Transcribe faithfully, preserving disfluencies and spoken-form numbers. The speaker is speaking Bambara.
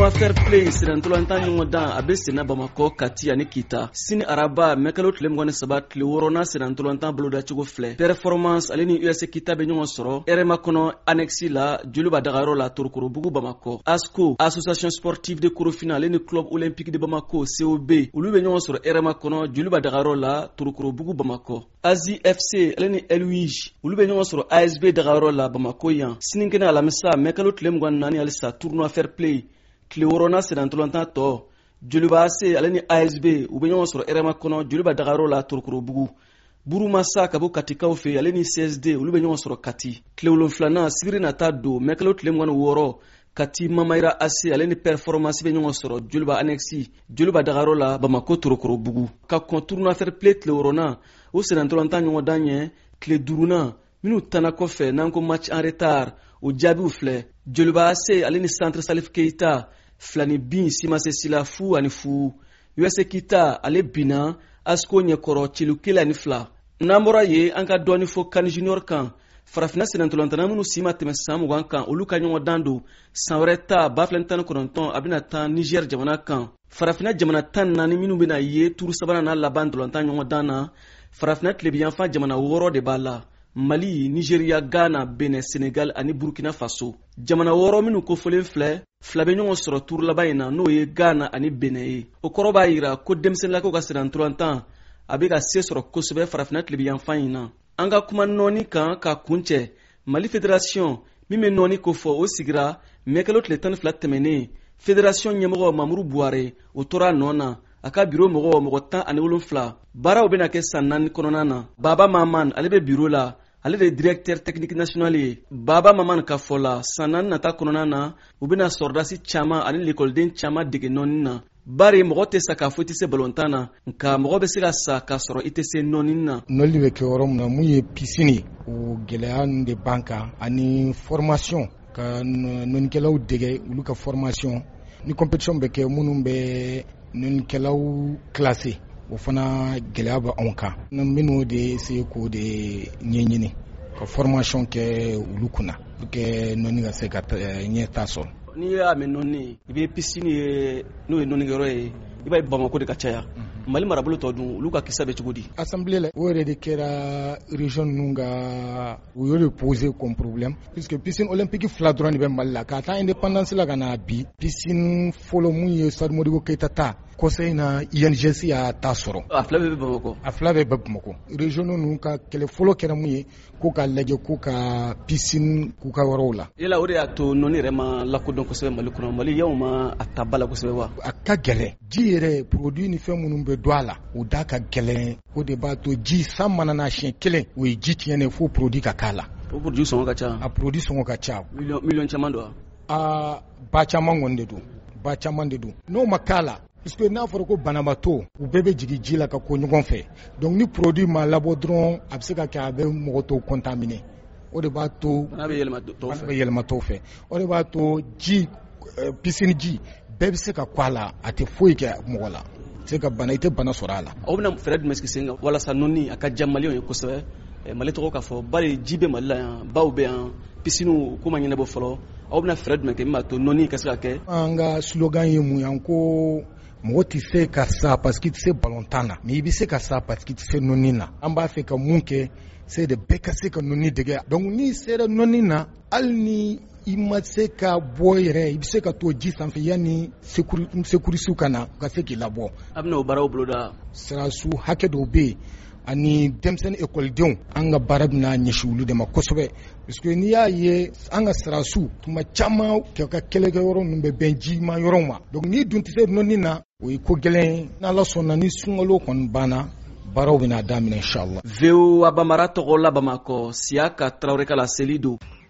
tournoi fair play sirantolantan ɲɔgɔn dan a bɛ senna Bamakɔ, Kati ani Kita. Sini araba mɛkalo tile mugan ni saba tile wɔɔrɔnan sirantolantan bolodacogo filɛ. Performance ale ni U S Kita bɛ ɲɔgɔn sɔrɔ Hɛrɛma kɔnɔ annexe la Joliba Dagayɔrɔ la Torokorobugu Bamakɔ. ASCO Association Sportive de Korofina ale ni Club Olympique de Bamako C O B olu bɛ ɲɔgɔn sɔrɔ Hɛrɛma kɔnɔ Joliba Dagayɔrɔ la Torokorobugu Bamakɔ. Azi F C ale ni L U I J olu bɛ ɲɔgɔn sɔrɔ A S B Dagayɔrɔ la Bamako yan. Sinikɛnɛ alamisa mɛkalo tile mugan ni naani halisa tournoi fair play tile wɔɔrɔnan sirantolantan tɔ Joliba A C ale ni A S B u bɛ ɲɔgɔn sɔrɔ Hɛrɛma kɔnɔ Joliba Dagayɔrɔ la Torokorobugu. Burumasa ka bɔ Katikaw fɛ ale ni C S D olu bɛ ɲɔgɔn sɔrɔ Kati. Tile wolonfilanan sigiri nata don mɛkalo tile mugan ni wɔɔrɔ Kati Mamayira A C ale ni Performance bɛ ɲɔgɔn sɔrɔ Joliba annexe Joliba Dagayɔrɔ la Bamako Torokorobugu. Ka kɔn tournoi fair play tile wɔɔrɔnan o sirantolantan ɲɔgɔn dan ɲɛ tile duurunan minnu tanna kɔfɛ n'an ko match en retard o jaabiw filɛ. Joliba A C ale ni Centre Salif Keita filani bin Simase Sila fu ani fu. U S Kita ale bina ASCO ɲɛkɔrɔ celu kelen ani fila. N'an bɔra ye an ka dɔɔni fɔ CAN Junior kan. Farafina sirantolantanna minnu si ma tɛmɛ san mugan kan olu ka ɲɔgɔn dan don san wɛrɛ ta ba fila tan ni kɔnɔntɔn a bɛna taa Niger jamana kan. Farafina jamana tan naani minnu bɛna ye turu sabanan n'a laban ntolantan ɲɔgɔn dan na. Farafina tilebiyanfan jamana wɔɔrɔ de b'a la. Mali, Nigeria, Ghana, Benin, Senegal ani Burkina Faso. Jamana wɔɔrɔ minnu kofɔlen filɛ fila bɛ ɲɔgɔn sɔrɔ turu laban in na n'o ye Ghana ani Benin ye. O kɔrɔ b'a yira ko denmisɛnninlakaw ka sirantolantan a bɛ ka se sɔrɔ kosɛbɛ farafina tilebiyanfan in na. An ka kuma nɔɔni kan ka kuncɛ Mali Fédération min bɛ nɔɔni ko fɔ o sigira mɛkalo tile tan ni fila tɛmɛnen. Fédération ɲɛmɔgɔ Mamuru Buware o tora a nɔ na. A ka biro mɔgɔ mɔgɔ tan ani wolonfila baaraw bɛna kɛ san naani kɔnɔna na. Baba Maman ale bɛ biro la ale de ye directeur technique national ye. Baba Maman ka fɔ la san naani nata kɔnɔna na u bɛna sɔrɔdasi caman ani l'écoleden caman dege nɔɔni na. Bari mɔgɔ tɛ sa k'a fɔ i tɛ se balontan na nka mɔgɔ bɛ se ka sa k'a sɔrɔ i tɛ se nɔɔni na. Nɔli bɛ kɛ yɔrɔ min na mun ye piscine o gɛlɛya ninnu de b'an kan ani formation ka nɔnikɛlaw dege olu ka formation ni compétition bɛ kɛ minnu bɛ nɔnikɛlaw classé o fana gɛlɛya bɛ anw kan. Minnu de se k'o de ɲɛɲini ka formation kɛ olu kunna pour que nɔni ka se ka ɲɛ ta sɔrɔ. N'i y'a mɛn nɔni i bɛ piscine ye n'o ye nɔnikɛyɔrɔ ye i b'a ye Bamako de ka caya. Mali marabolo tɔ dun olu ka kisa bɛ cogo di? Assemblée la o yɛrɛ de kɛra région ninnu ka u y'o de poser comme problème puisque piscine olympique fila dɔrɔn de bɛ Mali la k'a taa indépendance la ka na bi piscine fɔlɔ mun ye Stade Modibo Keita ta conseil na I N G C y'a ta sɔrɔ. A fila bɛɛ bɛ Bamako. A fila bɛɛ bɛ Bamako. Région ninnu ka kɛlɛ fɔlɔ kɛra mun ye ko ka lajɛ ko ka piscine k'u ka yɔrɔw la. Yala o de y'a to nɔni yɛrɛ ma lakodɔn kosɛbɛ Mali kɔnɔ. Mali yaw ma a ta ba la kosɛbɛ wa? A ka gɛlɛn. Ji yɛrɛ produit ni fɛn minnu bɛ don a la o da ka gɛlɛn o de b'a to ji san mana na siɲɛ kelen o ye ji tiɲɛnen fo produit ka k'a la. O produit sɔngɔ ka ca. A produit sɔngɔ ka ca. Million million caman don wa? Aa ba caman kɔni de don ba caman de don n'o ma k'a la puisque n'a fɔra ko banabaatɔ u bɛɛ bɛ jigin ji la ka ko ɲɔgɔn fɛ donc ni produit ma labɔ dɔrɔn a bɛ se ka kɛ a bɛ mɔgɔ tɔw contaminer o de b'a to bana bɛ yɛlɛma tɔw fɛ. Bana bɛ yɛlɛma tɔw fɛ o de b'a to ji piscine ji bɛɛ bɛ se ka kɔ a la a tɛ foyi kɛ mɔgɔ la se ka bana i tɛ bana sɔrɔ a la. Aw bɛna fɛɛrɛ jumɛn sigi sen kan walasa nɔni a ka diya maliyɛnw ye kosɛbɛ. Mali tɔgɔ k'a fɔ bari ji bɛ Mali la yan baw bɛ yan piscine ko ma ɲɛnabɔ fɔlɔ aw bɛna fɛɛrɛ jumɛn kɛ min b'a to nɔni ka se ka kɛ. An ka slogan ye mun ye ko mɔgɔ tɛ se ka sa parce que i tɛ se balontan na mais i bɛ se ka sa parce que i tɛ se nɔni na. An b'a fɛ ka mun kɛ c'est de bɛɛ ka se ka nɔni dege donc n'i sera nɔni na hali ni i ma se ka bɔ yɛrɛ i bɛ se ka to ji sanfɛ yanni secourisiw ka na u ka se k'i labɔ. A bɛna o baaraw boloda. Sirasiw hakɛ dɔw bɛ yen ani denmisɛnnin ekɔlidenw an ka baara bɛna ɲɛsin olu de ma kosɛbɛ puisque n'i y'a ye an ka sirasiw tuma caman ka kɛlɛkɛyɔrɔ ninnu bɛ bɛn jima yɔrɔw ma donc n'i dun tɛ se nɔni na o ye ko gɛlɛn n'Ala sɔnna ni sunkalo kɔni banna baaraw bɛna daminɛ inchallah. V O A Bamara tɔgɔ la Bamakɔ Siaka Traoré ka la seli don.